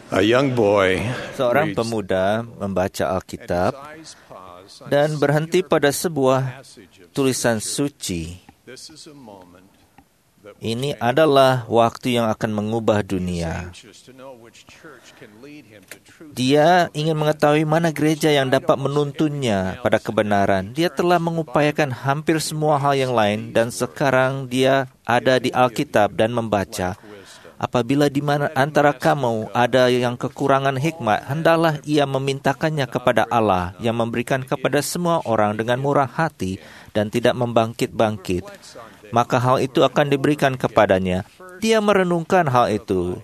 A young boy Seorang reads, pemuda membaca and Alkitab his eyes pause on dan a berhenti singular pada sebuah passage of tulisan Scripture. suci. This is a moment that will Ini change adalah the world. waktu yang akan mengubah He is dunia. anxious to know which church can lead him to truth and Dia salvation. ingin mengetahui mana gereja yang dapat menuntunnya pada kebenaran. Dia telah mengupayakan hampir semua hal yang lain dan sekarang dia ada di Alkitab dan membaca. Apabila di mana antara kamu ada yang kekurangan hikmat, hendaklah ia memintakannya kepada Allah yang memberikan kepada semua orang dengan murah hati dan tidak membangkit-bangkit. Maka hal itu akan diberikan kepadanya. Dia merenungkan hal itu.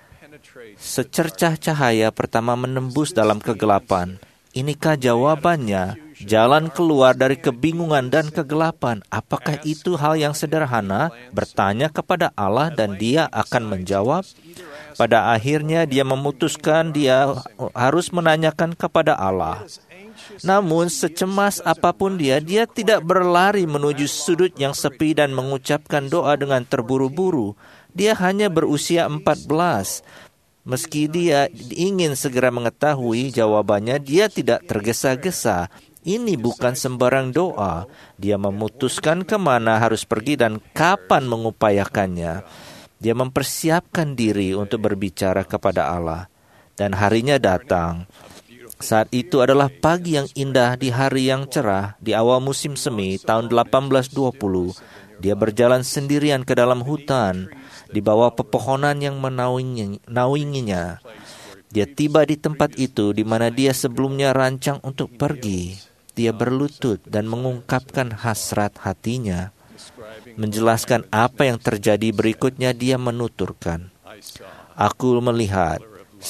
Secercah cahaya pertama menembus dalam kegelapan. Inikah jawabannya? Jalan keluar dari kebingungan dan kegelapan. Apakah itu hal yang sederhana? Bertanya kepada Allah dan Dia akan menjawab. Pada akhirnya dia memutuskan dia harus menanyakan kepada Allah. Namun secemas apapun dia tidak berlari menuju sudut yang sepi dan mengucapkan doa dengan terburu-buru. Dia hanya berusia 14. Meski dia ingin segera mengetahui jawabannya, dia tidak tergesa-gesa. Ini bukan sembarang doa. Dia memutuskan kemana harus pergi dan kapan mengupayakannya. Dia mempersiapkan diri untuk berbicara kepada Allah. Dan harinya datang. Saat itu adalah pagi yang indah di hari yang cerah di awal musim semi tahun 1820. Dia berjalan sendirian ke dalam hutan di bawah pepohonan yang menaunginya. Dia tiba di tempat itu di mana dia sebelumnya rancang untuk pergi. Dia berlutut dan mengungkapkan hasrat hatinya. Menjelaskan apa yang terjadi berikutnya, dia menuturkan, "Aku melihat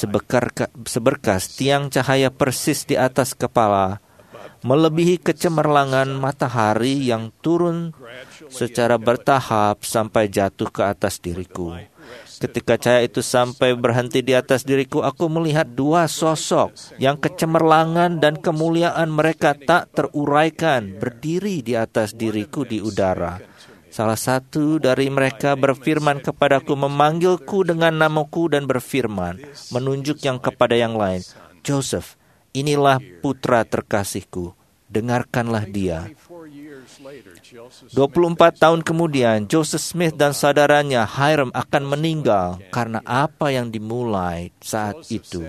seberkas tiang cahaya persis di atas kepala, melebihi kecemerlangan matahari yang turun secara bertahap sampai jatuh ke atas diriku. Ketika cahaya itu sampai berhenti di atas diriku, aku melihat dua sosok yang kecemerlangan dan kemuliaan mereka tak teruraikan berdiri di atas diriku di udara. Salah satu dari mereka berfirman kepadaku, memanggilku dengan namaku dan berfirman, menunjuk yang kepada yang lain, 'Joseph, inilah putra terkasihku, dengarkanlah dia.' 24 tahun kemudian, Joseph Smith dan saudaranya Hiram akan meninggal karena apa yang dimulai saat itu.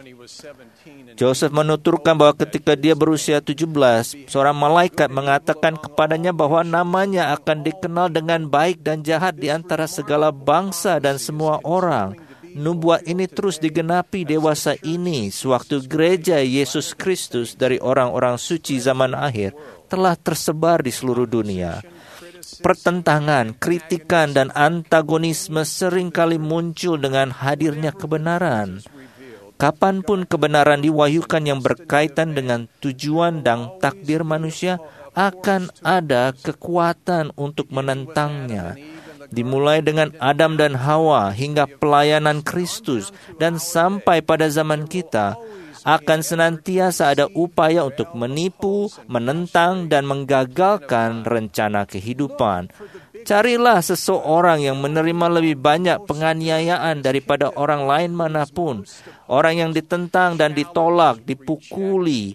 Joseph menuturkan bahwa ketika dia berusia 17, seorang malaikat mengatakan kepadanya bahwa namanya akan dikenal dengan baik dan jahat di antara segala bangsa dan semua orang. Nubuat ini terus digenapi dewasa ini sewaktu gereja Yesus Kristus dari orang-orang suci zaman akhir telah tersebar di seluruh dunia. Pertentangan, kritikan, dan antagonisme seringkali muncul dengan hadirnya kebenaran. Kapanpun kebenaran diwahyukan yang berkaitan dengan tujuan dan takdir manusia, akan ada kekuatan untuk menentangnya. Dimulai dengan Adam dan Hawa hingga pelayanan Kristus dan sampai pada zaman kita, akan senantiasa ada upaya untuk menipu, menentang, dan menggagalkan rencana kehidupan. Carilah seseorang yang menerima lebih banyak penganiayaan daripada orang lain manapun. Orang yang ditentang dan ditolak, dipukuli,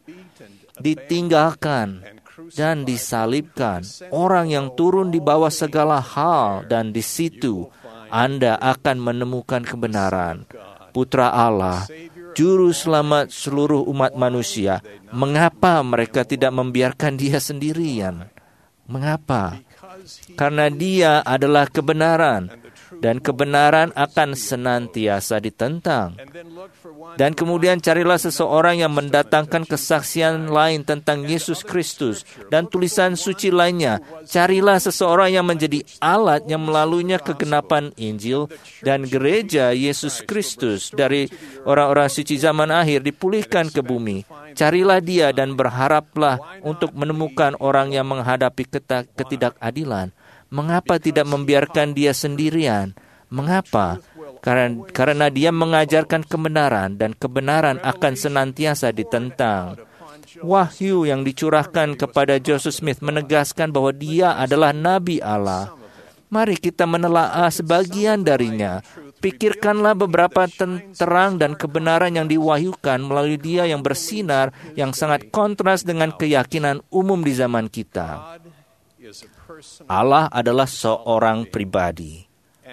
ditinggalkan, dan disalibkan. Orang yang turun di bawah segala hal, dan di situ Anda akan menemukan kebenaran. Putra Allah, Juru Selamat seluruh umat manusia. Mengapa mereka tidak membiarkan dia sendirian? Mengapa? Karena dia adalah kebenaran, dan kebenaran akan senantiasa ditentang. Dan kemudian carilah seseorang yang mendatangkan kesaksian lain tentang Yesus Kristus dan tulisan suci lainnya. Carilah seseorang yang menjadi alat yang melaluinya kegenapan Injil dan gereja Yesus Kristus dari orang-orang suci zaman akhir dipulihkan ke bumi. Carilah dia dan berharaplah untuk menemukan orang yang menghadapi ketidakadilan. Mengapa tidak membiarkan dia sendirian? Mengapa? Karena dia mengajarkan kebenaran dan kebenaran akan senantiasa ditentang. Wahyu yang dicurahkan kepada Joseph Smith menegaskan bahwa dia adalah Nabi Allah. Mari kita menelaah sebagian darinya. Pikirkanlah beberapa terang dan kebenaran yang diwahyukan melalui Dia yang bersinar, yang sangat kontras dengan keyakinan umum di zaman kita. Allah adalah seorang pribadi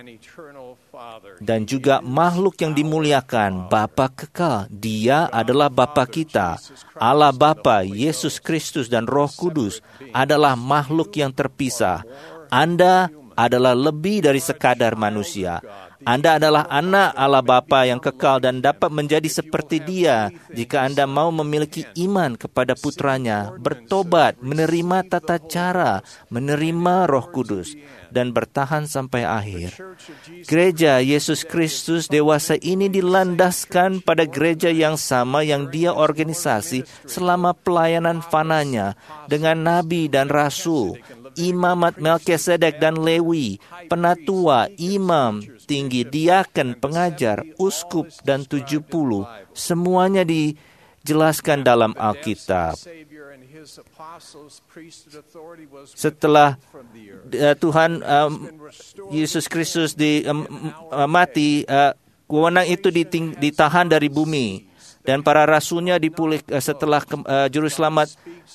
dan juga makhluk yang dimuliakan, Bapa kekal. Dia adalah Bapa kita. Allah Bapa, Yesus Kristus dan Roh Kudus adalah makhluk yang terpisah. Anda adalah lebih dari sekadar manusia. Anda adalah anak Allah Bapa yang kekal dan dapat menjadi seperti Dia jika Anda mau memiliki iman kepada putranya, bertobat, menerima tata cara, menerima Roh Kudus, dan bertahan sampai akhir. Gereja Yesus Kristus dewasa ini dilandaskan pada gereja yang sama yang Dia organisasi selama pelayanan fananya dengan nabi dan rasul, imamat Melkisedek dan Lewi, penatua, imam, tinggi, diaken, pengajar, uskup, dan 70. Semuanya dijelaskan dalam Alkitab. Setelah Tuhan Yesus Kristus mati, wewenang itu ditahan dari bumi. Dan para rasulnya setelah Juru Selamat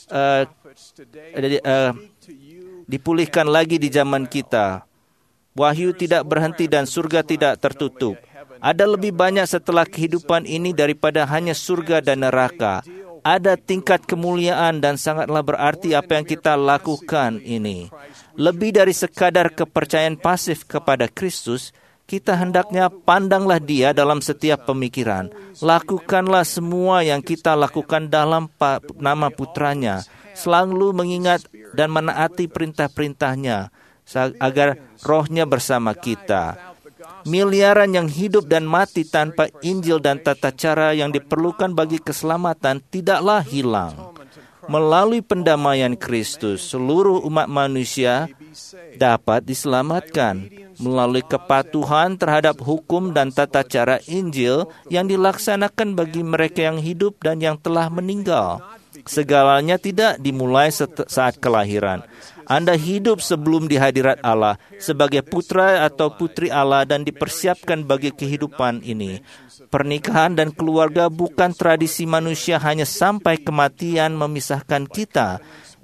dipulihkan lagi di zaman kita. Wahyu tidak berhenti dan surga tidak tertutup. Ada lebih banyak setelah kehidupan ini daripada hanya surga dan neraka. Ada tingkat kemuliaan dan sangatlah berarti apa yang kita lakukan ini. Lebih dari sekadar kepercayaan pasif kepada Kristus, kita hendaknya pandanglah Dia dalam setiap pemikiran. Lakukanlah semua yang kita lakukan dalam nama putranya. Selalu mengingat dan menaati perintah-perintahnya, agar rohnya bersama kita. Miliaran yang hidup dan mati tanpa Injil dan tata cara yang diperlukan bagi keselamatan tidaklah hilang. Melalui pendamaian Kristus, seluruh umat manusia dapat diselamatkan. Melalui kepatuhan terhadap hukum dan tata cara Injil yang dilaksanakan bagi mereka yang hidup dan yang telah meninggal. Segalanya tidak dimulai saat kelahiran. Anda hidup sebelum di hadirat Allah sebagai putra atau putri Allah dan dipersiapkan bagi kehidupan ini. Pernikahan dan keluarga bukan tradisi manusia hanya sampai kematian memisahkan kita.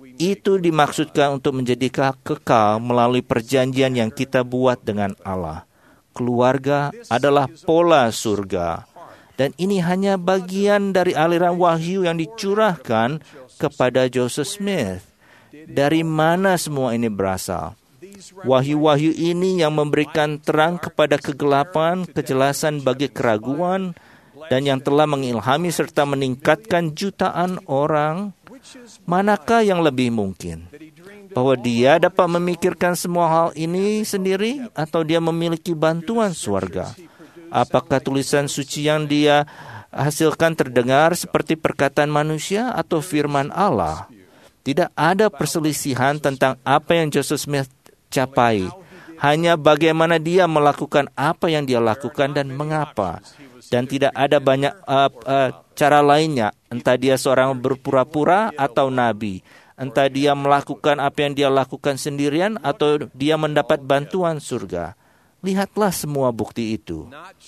Itu dimaksudkan untuk menjadi kekal melalui perjanjian yang kita buat dengan Allah. Keluarga adalah pola surga. Dan ini hanya bagian dari aliran wahyu yang dicurahkan kepada Joseph Smith. Dari mana semua ini berasal? Wahyu-wahyu ini yang memberikan terang kepada kegelapan, kejelasan bagi keraguan, dan yang telah mengilhami serta meningkatkan jutaan orang. Manakah yang lebih mungkin? Bahwa Dia dapat memikirkan semua hal ini sendiri atau Dia memiliki bantuan surga? Apakah tulisan suci yang Dia hasilkan terdengar seperti perkataan manusia atau firman Allah? Tidak ada perselisihan tentang apa yang Joseph Smith capai. Hanya bagaimana dia melakukan apa yang dia lakukan dan mengapa. Dan tidak ada banyak cara lainnya. Entah dia seorang berpura-pura atau nabi. Entah dia melakukan apa yang dia lakukan sendirian atau dia mendapat bantuan surga. Lihatlah semua bukti itu.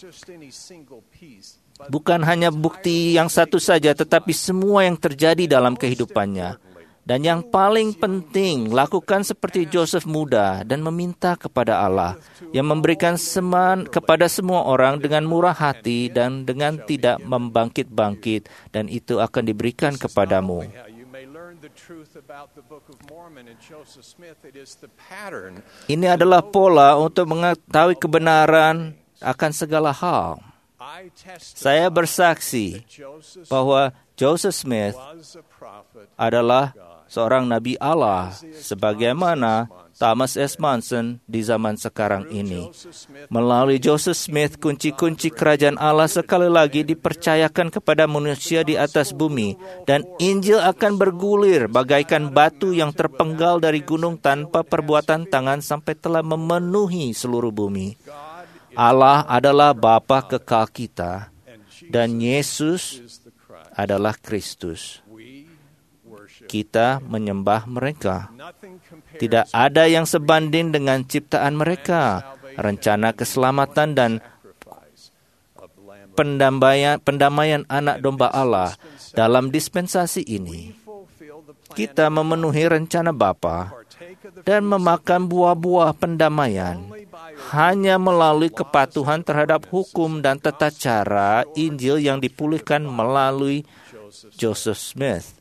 Bukan hanya bukti yang satu saja, tetapi semua yang terjadi dalam kehidupannya. Dan yang paling penting, lakukan seperti Joseph muda dan meminta kepada Allah yang memberikan seman kepada semua orang dengan murah hati dan dengan tidak membangkit-bangkit, dan itu akan diberikan kepadamu. Ini adalah pola untuk mengetahui kebenaran akan segala hal. Saya bersaksi bahwa Joseph Smith adalah seorang nabi Allah, sebagaimana Thomas S. Monson di zaman sekarang ini. Melalui Joseph Smith, kunci-kunci kerajaan Allah sekali lagi dipercayakan kepada manusia di atas bumi, dan Injil akan bergulir bagaikan batu yang terpenggal dari gunung tanpa perbuatan tangan sampai telah memenuhi seluruh bumi. Allah adalah Bapa kekal kita, dan Yesus adalah Kristus. Kita menyembah mereka. Tidak ada yang sebanding dengan ciptaan mereka. Rencana keselamatan dan pendamaian anak domba Allah dalam dispensasi ini. Kita memenuhi rencana Bapa dan memakan buah-buah pendamaian hanya melalui kepatuhan terhadap hukum dan tata cara Injil yang dipulihkan melalui Joseph Smith.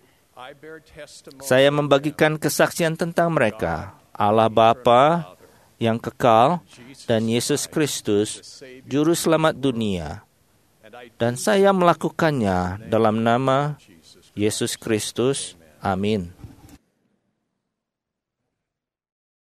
Saya membagikan kesaksian tentang mereka, Allah Bapa yang kekal dan Yesus Kristus, Juru Selamat dunia. Dan saya melakukannya dalam nama Yesus Kristus. Amin.